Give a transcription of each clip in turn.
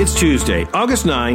It's Tuesday, August 9,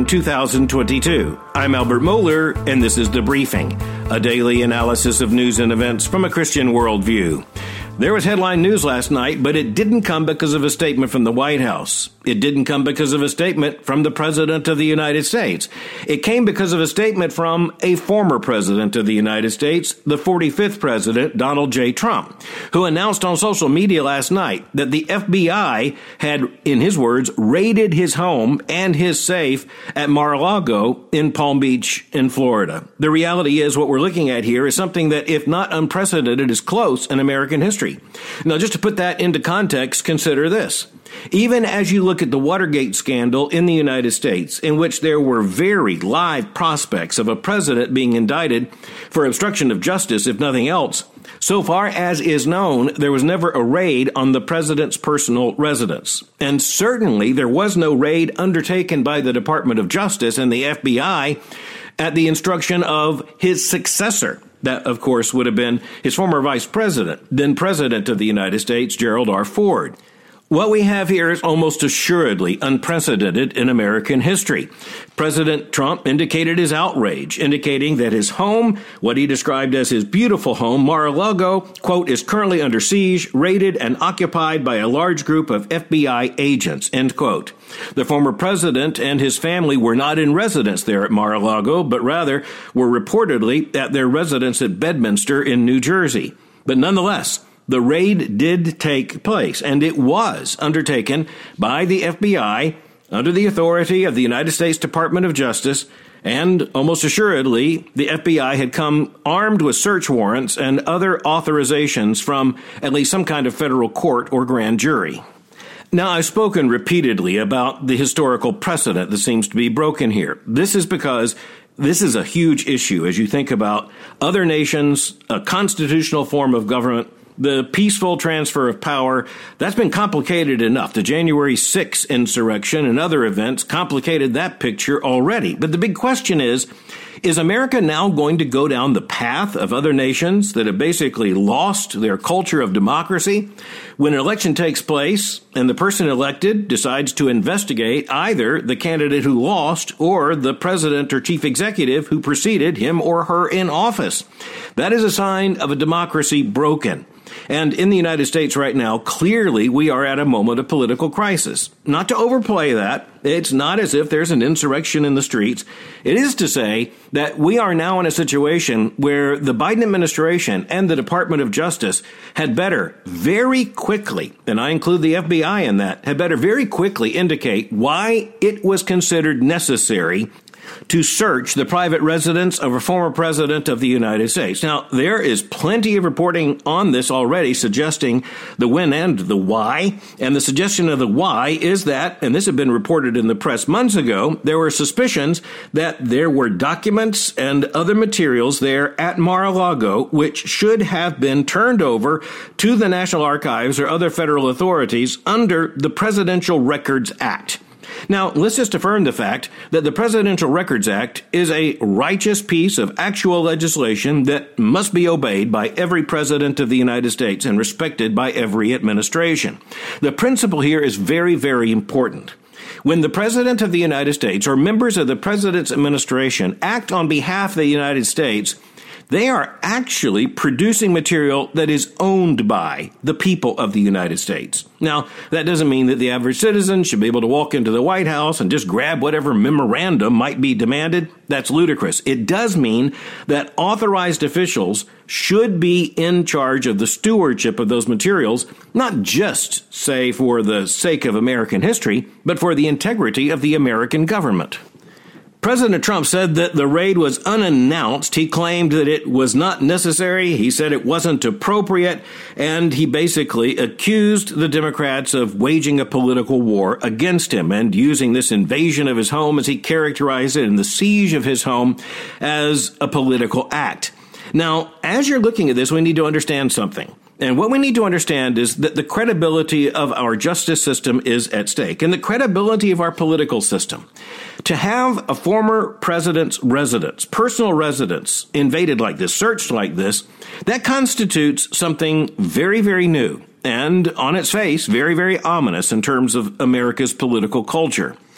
2022. I'm Albert Mohler, and this is The Briefing, a daily analysis of news and events from a Christian worldview. There was headline news last night, but it didn't come because of a statement from the White House. It didn't come because of a statement from the President of the United States. It came because of a statement from a former President of the United States, the 45th President, Donald J. Trump, who announced on social media last night that the FBI had, in his words, raided his home and his safe at Mar-a-Lago in Palm Beach in Florida. The reality is what we're looking at here is something that, if not unprecedented, is close in American history. Now, just to put that into context, consider this. Even as you look at the Watergate scandal in the United States, in which there were very live prospects of a president being indicted for obstruction of justice, if nothing else, so far as is known, there was never a raid on the president's personal residence. And certainly there was no raid undertaken by the Department of Justice and the FBI at the instruction of his successor. That, of course, would have been his former vice president, then president of the United States, Gerald R. Ford. What we have here is almost assuredly unprecedented in American history. President Trump indicated his outrage, indicating that his home, what he described as his beautiful home, Mar-a-Lago, quote, is currently under siege, raided, and occupied by a large group of FBI agents, end quote. The former president and his family were not in residence there at Mar-a-Lago, but rather were reportedly at their residence at Bedminster in New Jersey. But nonetheless, the raid did take place, and it was undertaken by the FBI under the authority of the United States Department of Justice, and almost assuredly, the FBI had come armed with search warrants and other authorizations from at least some kind of federal court or grand jury. Now, I've spoken repeatedly about the historical precedent that seems to be broken here. This is because this is a huge issue as you think about other nations, a constitutional form of government, the peaceful transfer of power. That's been complicated enough. The January 6th insurrection and other events complicated that picture already. But the big question is America now going to go down the path of other nations that have basically lost their culture of democracy? When an election takes place and the person elected decides to investigate either the candidate who lost or the president or chief executive who preceded him or her in office, that is a sign of a democracy broken. And in the United States right now, clearly we are at a moment of political crisis. Not to overplay that, it's not as if there's an insurrection in the streets. It is to say that we are now in a situation where the Biden administration and the Department of Justice had better very quickly, and I include the FBI in that, had better very quickly indicate why it was considered necessary to search the private residence of a former president of the United States. Now, there is plenty of reporting on this already suggesting the when and the why. And the suggestion of the why is that, and this had been reported in the press months ago, there were suspicions that there were documents and other materials there at Mar-a-Lago which should have been turned over to the National Archives or other federal authorities under the Presidential Records Act. Now, let's just affirm the fact that the Presidential Records Act is a righteous piece of actual legislation that must be obeyed by every president of the United States and respected by every administration. The principle here is very, very important. When the President of the United States or members of the President's administration act on behalf of the United States, they are actually producing material that is owned by the people of the United States. Now, that doesn't mean that the average citizen should be able to walk into the White House and just grab whatever memorandum might be demanded. That's ludicrous. It does mean that authorized officials should be in charge of the stewardship of those materials, not just, say, for the sake of American history, but for the integrity of the American government. President Trump said that the raid was unannounced. He claimed that it was not necessary. He said it wasn't appropriate. And he basically accused the Democrats of waging a political war against him and using this invasion of his home, as he characterized it, and the siege of his home as a political act. Now, as you're looking at this, we need to understand something. And what we need to understand is that the credibility of our justice system is at stake, and the credibility of our political system. To have a former president's residence, personal residence, invaded like this, searched like this, that constitutes something very, very new, and on its face, very, very ominous in terms of America's political culture.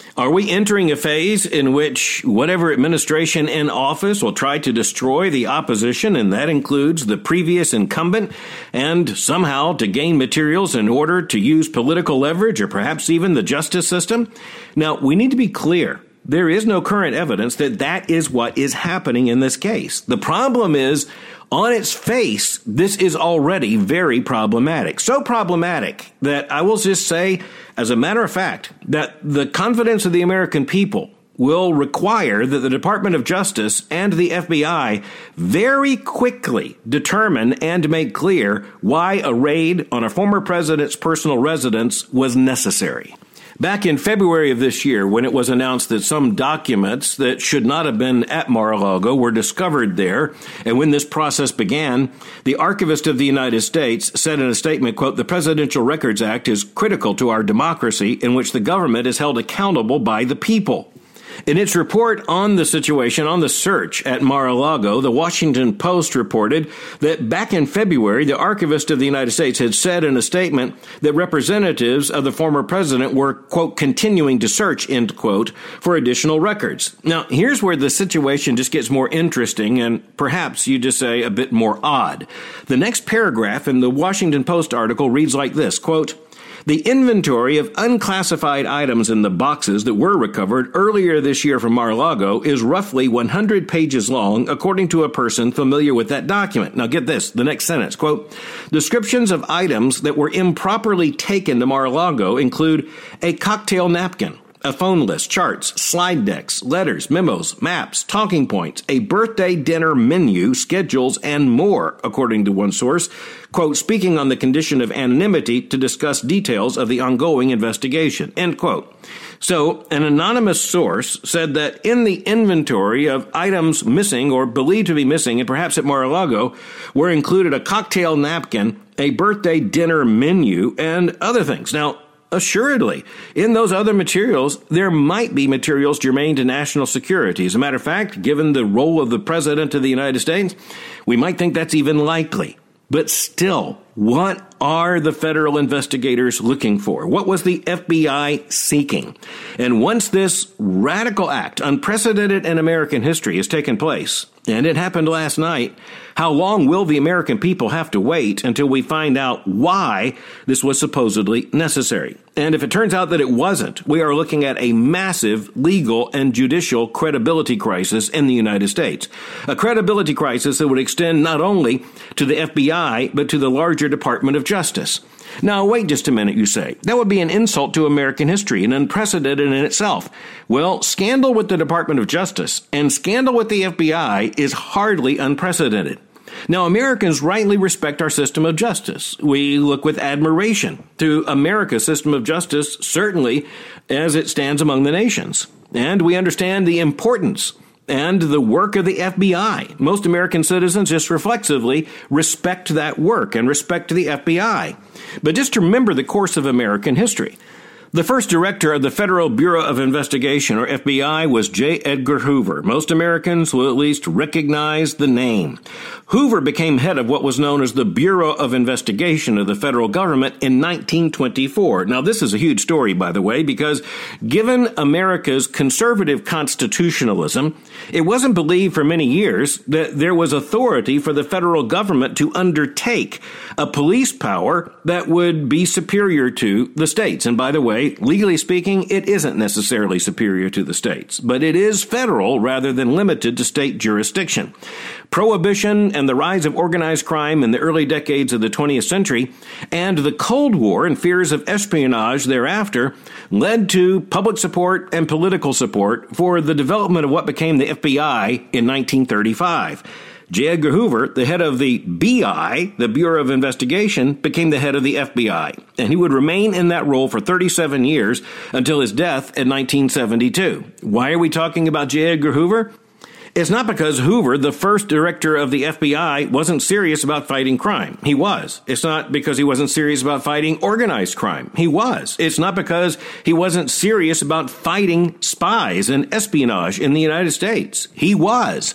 Are we entering a phase in which whatever administration in office will try to destroy the opposition, and that includes the previous incumbent, and somehow to gain materials in order to use political leverage or perhaps even the justice system? Now, we need to be clear. There is no current evidence that that is what is happening in this case. The problem is, on its face, this is already very problematic. So problematic that I will just say, as a matter of fact, that the confidence of the American people will require that the Department of Justice and the FBI very quickly determine and make clear why a raid on a former president's personal residence was necessary. Back in February of this year, when it was announced that some documents that should not have been at Mar-a-Lago were discovered there, and when this process began, the Archivist of the United States said in a statement, quote, "The Presidential Records Act is critical to our democracy in which the government is held accountable by the people." In its report on the situation, on the search at Mar-a-Lago, the Washington Post reported that back in February, the Archivist of the United States had said in a statement that representatives of the former president were, quote, "continuing to search," end quote, for additional records. Now, here's where the situation just gets more interesting and perhaps you just say a bit more odd. The next paragraph in the Washington Post article reads like this, quote, "The inventory of unclassified items in the boxes that were recovered earlier this year from Mar-a-Lago is roughly 100 pages long, according to a person familiar with that document." Now get this, the next sentence, quote, "Descriptions of items that were improperly taken to Mar-a-Lago include a cocktail napkin, a phone list, charts, slide decks, letters, memos, maps, talking points, a birthday dinner menu, schedules, and more," according to one source, quote, "speaking on the condition of anonymity to discuss details of the ongoing investigation," end quote. So, an anonymous source said that in the inventory of items missing or believed to be missing, and perhaps at Mar-a-Lago, were included a cocktail napkin, a birthday dinner menu, and other things. Now, assuredly, in those other materials, there might be materials germane to national security. As a matter of fact, given the role of the President of the United States, we might think that's even likely. But still, what are the federal investigators looking for? What was the FBI seeking? And once this radical act, unprecedented in American history, has taken place, and it happened last night, how long will the American people have to wait until we find out why this was supposedly necessary? And if it turns out that it wasn't, we are looking at a massive legal and judicial credibility crisis in the United States. A credibility crisis that would extend not only to the FBI, but to the larger Department of Justice. Now, wait just a minute, you say. That would be an insult to American history and unprecedented in itself. Well, scandal with the Department of Justice and scandal with the FBI is hardly unprecedented. Now, Americans rightly respect our system of justice. We look with admiration to America's system of justice, certainly as it stands among the nations. And we understand the importance and the work of the FBI. Most American citizens just reflexively respect that work and respect the FBI. But just to remember the course of American history. The first director of the Federal Bureau of Investigation, or FBI, was J. Edgar Hoover. Most Americans will at least recognize the name. Hoover became head of what was known as the Bureau of Investigation of the federal government in 1924. Now, this is a huge story, by the way, because given America's conservative constitutionalism, it wasn't believed for many years that there was authority for the federal government to undertake a police power that would be superior to the states. And by the way, legally speaking, it isn't necessarily superior to the states, but it is federal rather than limited to state jurisdiction. Prohibition and the rise of organized crime in the early decades of the 20th century and the Cold War and fears of espionage thereafter led to public support and political support for the development of what became the FBI in 1935. J. Edgar Hoover, the head of the BI, the Bureau of Investigation, became the head of the FBI, and he would remain in that role for 37 years until his death in 1972. Why are we talking about J. Edgar Hoover? It's not because Hoover, the first director of the FBI, wasn't serious about fighting crime. He was. It's not because he wasn't serious about fighting organized crime. He was. It's not because he wasn't serious about fighting spies and espionage in the United States. He was.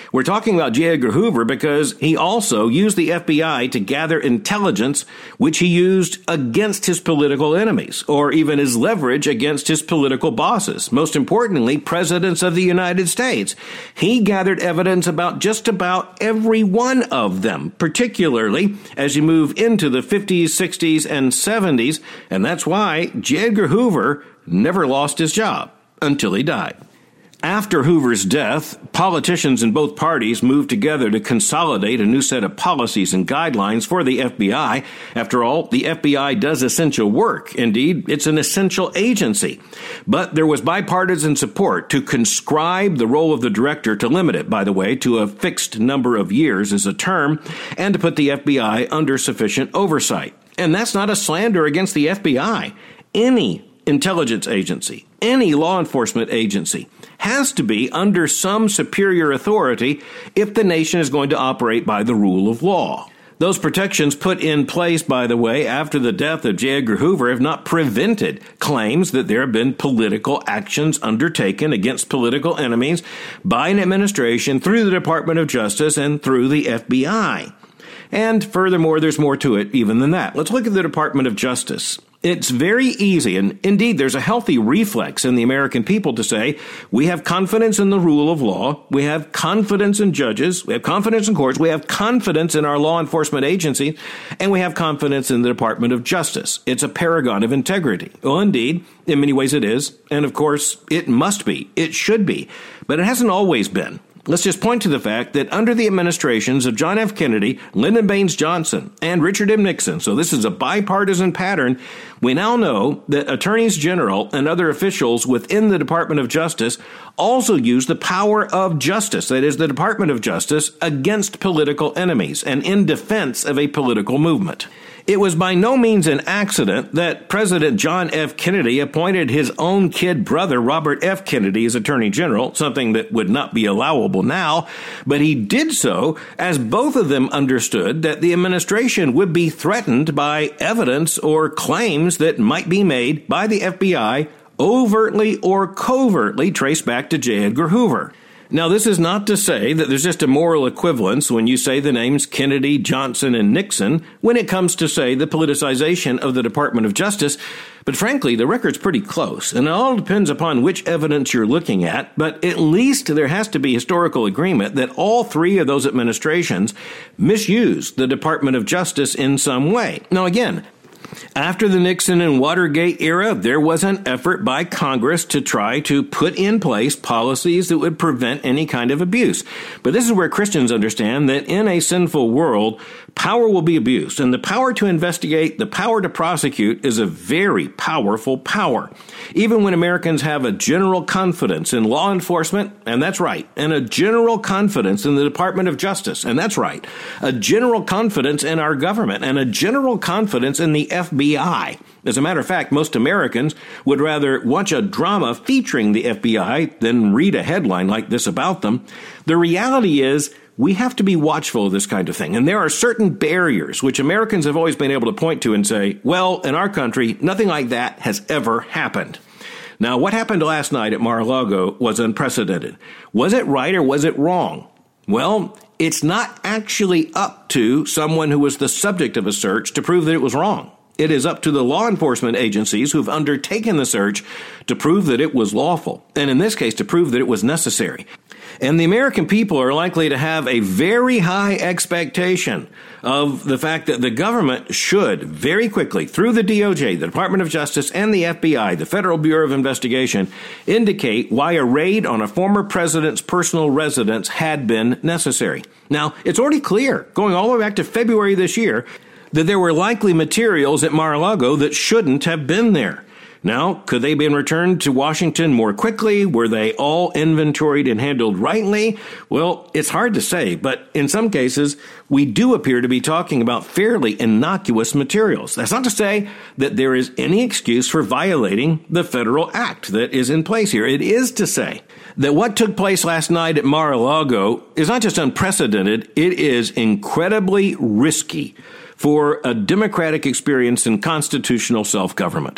We're talking about J. Edgar Hoover because he also used the FBI to gather intelligence which he used against his political enemies, or even as leverage against his political bosses. Most importantly, presidents of the United States. He gathered evidence about just about every one of them, particularly as you move into the 50s, 60s, and 70s, and that's why J. Edgar Hoover never lost his job until he died. After Hoover's death, politicians in both parties moved together to consolidate a new set of policies and guidelines for the FBI. After all, the FBI does essential work. Indeed, it's an essential agency. But there was bipartisan support to conscribe the role of the director, to limit it, by the way, to a fixed number of years as a term, and to put the FBI under sufficient oversight. And that's not a slander against the FBI. Any intelligence agency, any law enforcement agency has to be under some superior authority if the nation is going to operate by the rule of law. Those protections put in place, by the way, after the death of J. Edgar Hoover have not prevented claims that there have been political actions undertaken against political enemies by an administration through the Department of Justice and through the FBI. And furthermore, there's more to it even than that. Let's look at the Department of Justice. It's very easy, and indeed there's a healthy reflex in the American people to say, we have confidence in the rule of law, we have confidence in judges, we have confidence in courts, we have confidence in our law enforcement agencies, and we have confidence in the Department of Justice. It's a paragon of integrity. Well, indeed, in many ways it is, and of course, it must be, it should be, but it hasn't always been. Let's just point to the fact that under the administrations of John F. Kennedy, Lyndon Baines Johnson, and Richard M. Nixon, so this is a bipartisan pattern, we now know that attorneys general and other officials within the Department of Justice also use the power of justice, that is, the Department of Justice, against political enemies and in defense of a political movement. It was by no means an accident that President John F. Kennedy appointed his own kid brother, Robert F. Kennedy, as Attorney General, something that would not be allowable now, but he did so as both of them understood that the administration would be threatened by evidence or claims that might be made by the FBI overtly or covertly traced back to J. Edgar Hoover. Now, this is not to say that there's just a moral equivalence when you say the names Kennedy, Johnson, and Nixon when it comes to, say, the politicization of the Department of Justice. But frankly, the record's pretty close, and it all depends upon which evidence you're looking at. But at least there has to be historical agreement that all three of those administrations misused the Department of Justice in some way. Now, again, after the Nixon and Watergate era, there was an effort by Congress to try to put in place policies that would prevent any kind of abuse. But this is where Christians understand that in a sinful world, power will be abused. And the power to investigate, the power to prosecute is a very powerful power. Even when Americans have a general confidence in law enforcement, and that's right, and a general confidence in the Department of Justice, and that's right, a general confidence in our government, and a general confidence in the FBI. As a matter of fact, most Americans would rather watch a drama featuring the FBI than read a headline like this about them. The reality is, we have to be watchful of this kind of thing. And there are certain barriers which Americans have always been able to point to and say, well, in our country, nothing like that has ever happened. Now, what happened last night at Mar-a-Lago was unprecedented. Was it right or was it wrong? Well, it's not actually up to someone who was the subject of a search to prove that it was wrong. It is up to the law enforcement agencies who've undertaken the search to prove that it was lawful, and in this case, to prove that it was necessary. And the American people are likely to have a very high expectation of the fact that the government should very quickly, through the DOJ, the Department of Justice, and the FBI, the Federal Bureau of Investigation, indicate why a raid on a former president's personal residence had been necessary. Now, it's already clear, going all the way back to February this year, that there were likely materials at Mar-a-Lago that shouldn't have been there. Now, could they have been returned to Washington more quickly? Were they all inventoried and handled rightly? Well, it's hard to say, but in some cases, we do appear to be talking about fairly innocuous materials. That's not to say that there is any excuse for violating the federal act that is in place here. It is to say that what took place last night at Mar-a-Lago is not just unprecedented, it is incredibly risky for a democratic experience in constitutional self-government.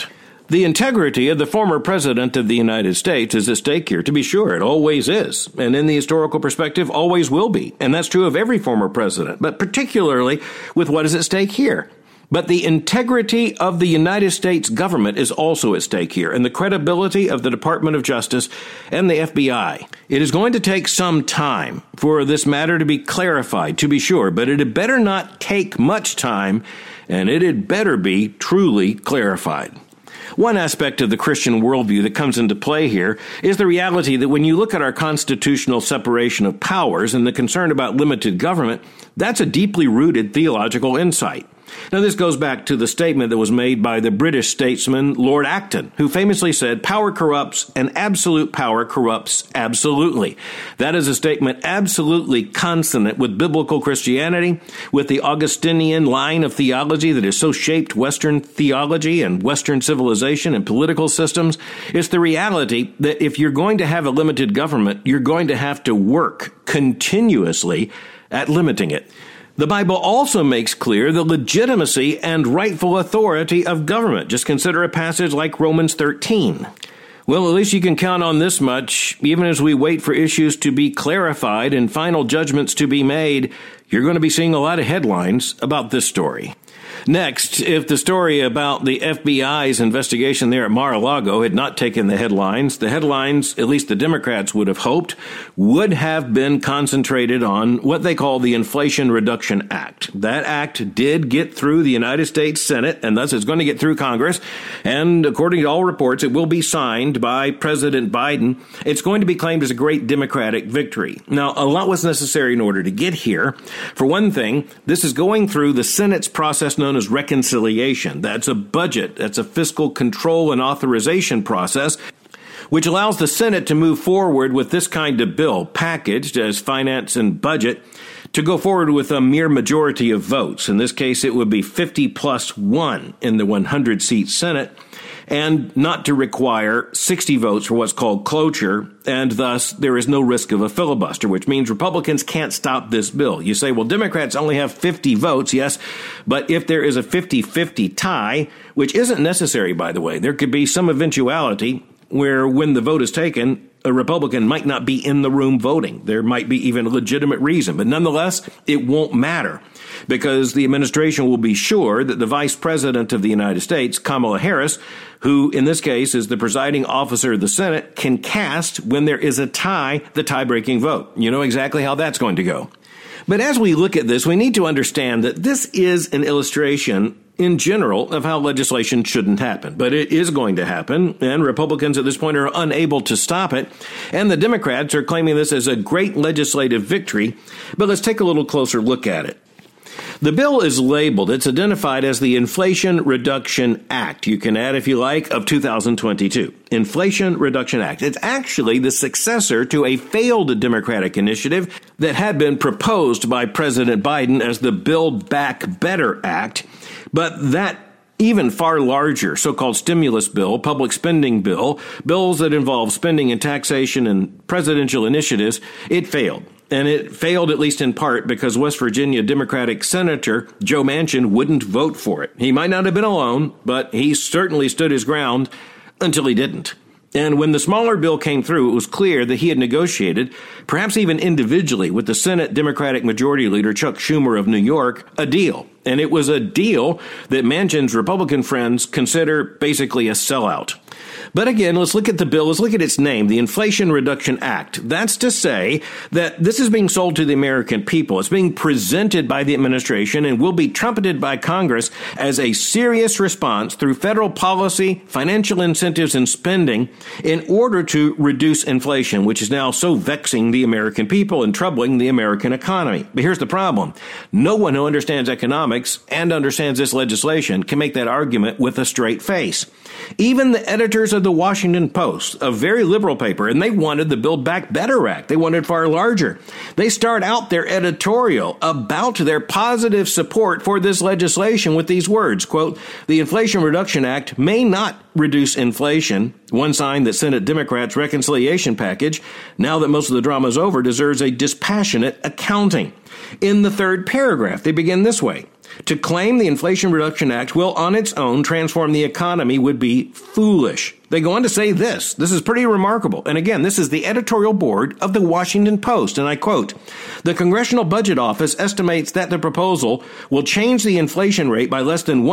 The integrity of the former president of the United States is at stake here, to be sure. It always is. And in the historical perspective, always will be. And that's true of every former president, but particularly with what is at stake here. But the integrity of the United States government is also at stake here, and the credibility of the Department of Justice and the FBI. It is going to take some time for this matter to be clarified, to be sure, but it had better not take much time, and it had better be truly clarified. One aspect of the Christian worldview that comes into play here is the reality that when you look at our constitutional separation of powers and the concern about limited government, that's a deeply rooted theological insight. Now, this goes back to the statement that was made by the British statesman Lord Acton, who famously said, "Power corrupts, and absolute power corrupts absolutely." That is a statement absolutely consonant with biblical Christianity, with the Augustinian line of theology that has so shaped Western theology and Western civilization and political systems. It's the reality that if you're going to have a limited government, you're going to have to work continuously at limiting it. The Bible also makes clear the legitimacy and rightful authority of government. Just consider a passage like Romans 13. Well, at least you can count on this much. Even as we wait for issues to be clarified and final judgments to be made, you're going to be seeing a lot of headlines about this story. Next, if the story about the FBI's investigation there at Mar-a-Lago had not taken the headlines, at least the Democrats would have hoped, would have been concentrated on what they call the Inflation Reduction Act. That act did get through the United States Senate, and thus it's going to get through Congress. And according to all reports, it will be signed by President Biden. It's going to be claimed as a great Democratic victory. Now, a lot was necessary in order to get here. For one thing, this is going through the Senate's process known as reconciliation. That's a budget. That's a fiscal control and authorization process, which allows the Senate to move forward with this kind of bill, packaged as finance and budget, to go forward with a mere majority of votes. In this case, it would be 50+1 in the 100-seat Senate, and not to require 60 votes for what's called cloture, and thus there is no risk of a filibuster, which means Republicans can't stop this bill. You say, well, Democrats only have 50 votes, yes, but if there is a 50-50 tie, which isn't necessary, by the way, there could be some eventuality where when the vote is taken, a Republican might not be in the room voting. There might be even a legitimate reason, but nonetheless, it won't matter because the administration will be sure that the Vice President of the United States, Kamala Harris, who in this case is the presiding officer of the Senate, can cast, when there is a tie, the tie-breaking vote. You know exactly how that's going to go. But as we look at this, we need to understand that this is an illustration in general of how legislation shouldn't happen. But it is going to happen, and Republicans at this point are unable to stop it. And the Democrats are claiming this as a great legislative victory. But let's take a little closer look at it. The bill is labeled, it's identified as the Inflation Reduction Act. You can add, if you like, of 2022. Inflation Reduction Act. It's actually the successor to a failed Democratic initiative that had been proposed by President Biden as the Build Back Better Act. But that even far larger so-called stimulus bill, public spending bill, bills that involve spending and taxation and presidential initiatives, it failed. And it failed at least in part because West Virginia Democratic Senator Joe Manchin wouldn't vote for it. He might not have been alone, but he certainly stood his ground until he didn't. And when the smaller bill came through, it was clear that he had negotiated, perhaps even individually, with the Senate Democratic Majority Leader Chuck Schumer of New York, a deal. And it was a deal that Manchin's Republican friends consider basically a sellout. But again, let's look at the bill. Let's look at its name, the Inflation Reduction Act. That's to say that this is being sold to the American people. It's being presented by the administration and will be trumpeted by Congress as a serious response through federal policy, financial incentives, and spending in order to reduce inflation, which is now so vexing the American people and troubling the American economy. But here's the problem. No one who understands economics and understands this legislation can make that argument with a straight face. Even the editors of the Washington Post, a very liberal paper, and they wanted the Build Back Better Act. They wanted far larger. They start out their editorial about their positive support for this legislation with these words, quote, "The Inflation Reduction Act may not reduce inflation. One sign that Senate Democrats' reconciliation package, now that most of the drama is over, deserves a dispassionate accounting." In the third paragraph, they begin this way. To claim the Inflation Reduction Act will on its own transform the economy would be foolish. They go on to say this. This is pretty remarkable. And again, this is the editorial board of the Washington Post. And I quote, "The Congressional Budget Office estimates that the proposal will change the inflation rate by less than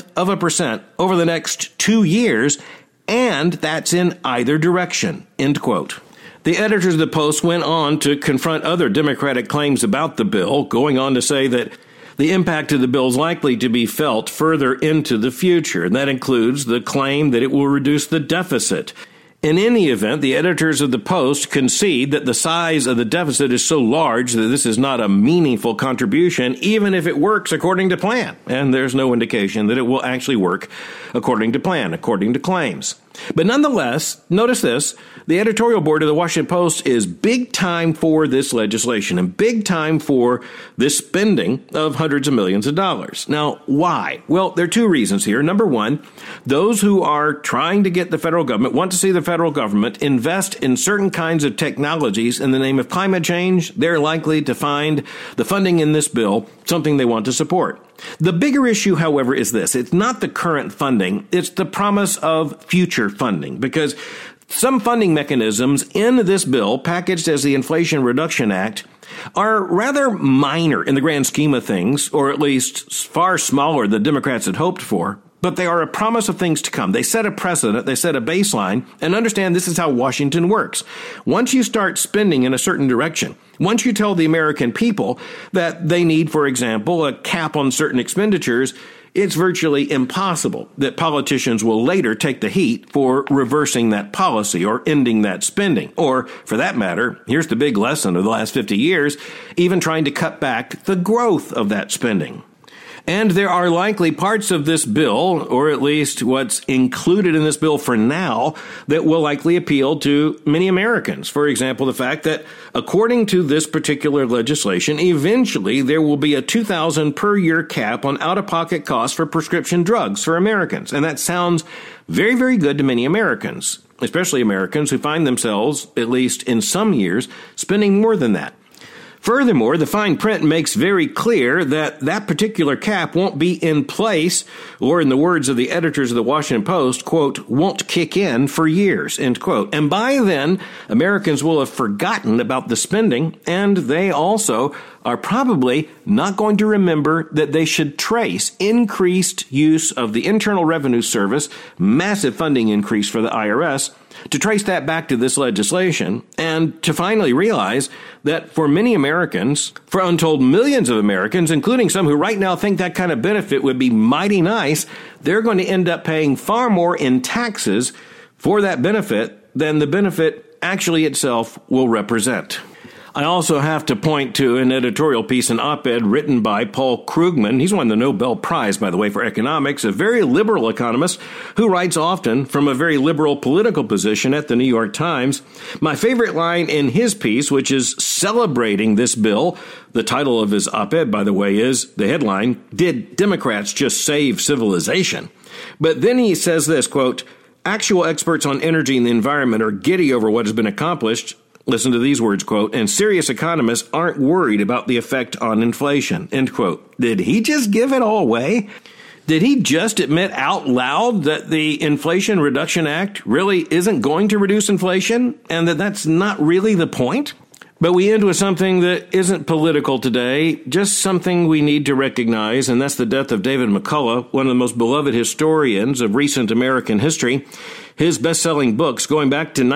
0.1% over the next 2 years, and that's in either direction." End quote. The editors of the Post went on to confront other Democratic claims about the bill, going on to say that the impact of the bill is likely to be felt further into the future, and that includes the claim that it will reduce the deficit. In any event, the editors of the Post concede that the size of the deficit is so large that this is not a meaningful contribution, even if it works according to plan. And there's no indication that it will actually work according to plan, according to claims. But nonetheless, notice this, the editorial board of the Washington Post is big time for this legislation and big time for this spending of hundreds of millions of dollars. Now, why? Well, there are two reasons here. Number one, those who are trying to get the federal government want to see the federal government invest in certain kinds of technologies in the name of climate change. They're likely to find the funding in this bill something they want to support. The bigger issue, however, is this. It's not the current funding. It's the promise of future funding, because some funding mechanisms in this bill, packaged as the Inflation Reduction Act, are rather minor in the grand scheme of things, or at least far smaller than Democrats had hoped for. But they are a promise of things to come. They set a precedent, they set a baseline, and understand this is how Washington works. Once you start spending in a certain direction, once you tell the American people that they need, for example, a cap on certain expenditures, it's virtually impossible that politicians will later take the heat for reversing that policy or ending that spending. Or, for that matter, here's the big lesson of the last 50 years, even trying to cut back the growth of that spending. And there are likely parts of this bill, or at least what's included in this bill for now, that will likely appeal to many Americans. For example, the fact that according to this particular legislation, eventually there will be a $2,000 per year cap on out-of-pocket costs for prescription drugs for Americans. And that sounds very, very good to many Americans, especially Americans who find themselves, at least in some years, spending more than that. Furthermore, the fine print makes very clear that that particular cap won't be in place, or in the words of the editors of the Washington Post, quote, won't kick in for years, end quote. And by then, Americans will have forgotten about the spending, and they also are probably not going to remember that they should trace increased use of the Internal Revenue Service, massive funding increase for the IRS, to trace that back to this legislation, and to finally realize that for many Americans, for untold millions of Americans, including some who right now think that kind of benefit would be mighty nice, they're going to end up paying far more in taxes for that benefit than the benefit actually itself will represent. I also have to point to an editorial piece, an op-ed written by Paul Krugman. He's won the Nobel Prize, by the way, for economics, a very liberal economist who writes often from a very liberal political position at the New York Times. My favorite line in his piece, which is celebrating this bill, the title of his op-ed, by the way, is, the headline, "Did Democrats Just Save Civilization?" But then he says this, quote, "Actual experts on energy and the environment are giddy over what has been accomplished." Listen to these words, quote, "and serious economists aren't worried about the effect on inflation," end quote. Did he just give it all away? Did he just admit out loud that the Inflation Reduction Act really isn't going to reduce inflation and that that's not really the point? But we end with something that isn't political today, just something we need to recognize, and that's the death of David McCullough, one of the most beloved historians of recent American history. His best-selling books, going back to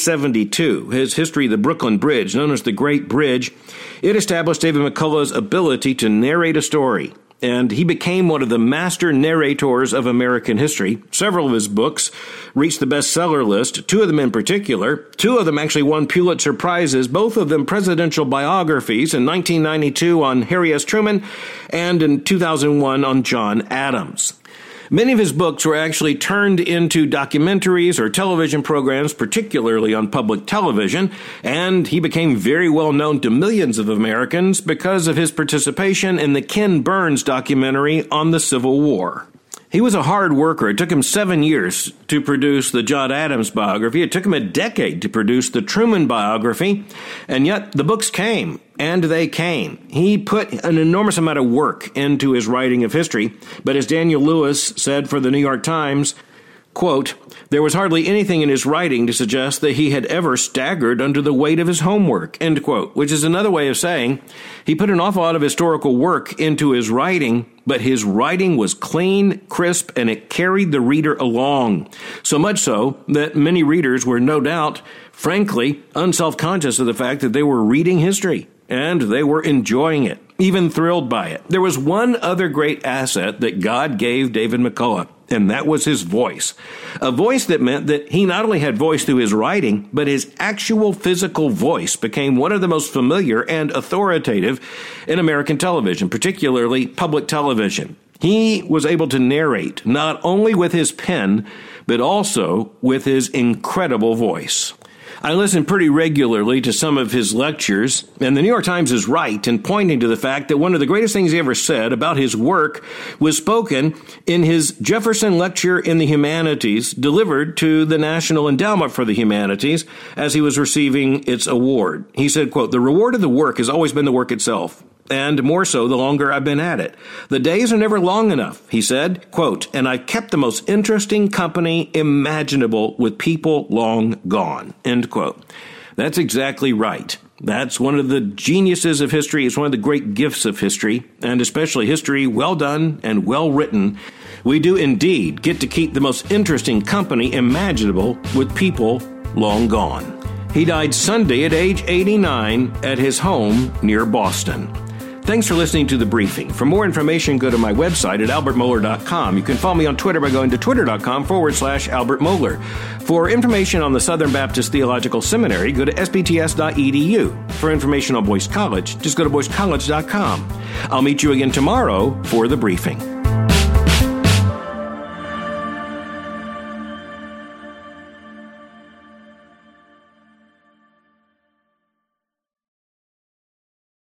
1972, his History of the Brooklyn Bridge, known as the Great Bridge, it established David McCullough's ability to narrate a story. And he became one of the master narrators of American history. Several of his books reached the bestseller list, two of them in particular. Two of them actually won Pulitzer Prizes, both of them presidential biographies, in 1992 on Harry S. Truman and in 2001 on John Adams. Many of his books were actually turned into documentaries or television programs, particularly on public television, and he became very well known to millions of Americans because of his participation in the Ken Burns documentary on the Civil War. He was a hard worker. It took him 7 years to produce the John Adams biography. It took him a decade to produce the Truman biography. And yet the books came, and they came. He put an enormous amount of work into his writing of history. But as Daniel Lewis said for the New York Times, quote, there was hardly anything in his writing to suggest that he had ever staggered under the weight of his homework, end quote, which is another way of saying he put an awful lot of historical work into his writing, but his writing was clean, crisp, and it carried the reader along. So much so that many readers were no doubt, frankly, unselfconscious of the fact that they were reading history, and they were enjoying it, even thrilled by it. There was one other great asset that God gave David McCullough, and that was his voice. A voice that meant that he not only had voice through his writing, but his actual physical voice became one of the most familiar and authoritative in American television, particularly public television. He was able to narrate not only with his pen, but also with his incredible voice. I listen pretty regularly to some of his lectures, and the New York Times is right in pointing to the fact that one of the greatest things he ever said about his work was spoken in his Jefferson Lecture in the Humanities, delivered to the National Endowment for the Humanities as he was receiving its award. He said, quote, the reward of the work has always been the work itself, and more so the longer I've been at it. The days are never long enough, he said, quote, and I kept the most interesting company imaginable with people long gone, end quote. That's exactly right. That's one of the geniuses of history. It's one of the great gifts of history, and especially history well done and well written. We do indeed get to keep the most interesting company imaginable with people long gone. He died Sunday at age 89 at his home near Boston. Thanks for listening to The Briefing. For more information, go to my website at albertmohler.com. You can follow me on Twitter by going to twitter.com/Albert Mohler. For information on the Southern Baptist Theological Seminary, go to sbts.edu. For information on Boyce College, just go to boycecollege.com. I'll meet you again tomorrow for The Briefing.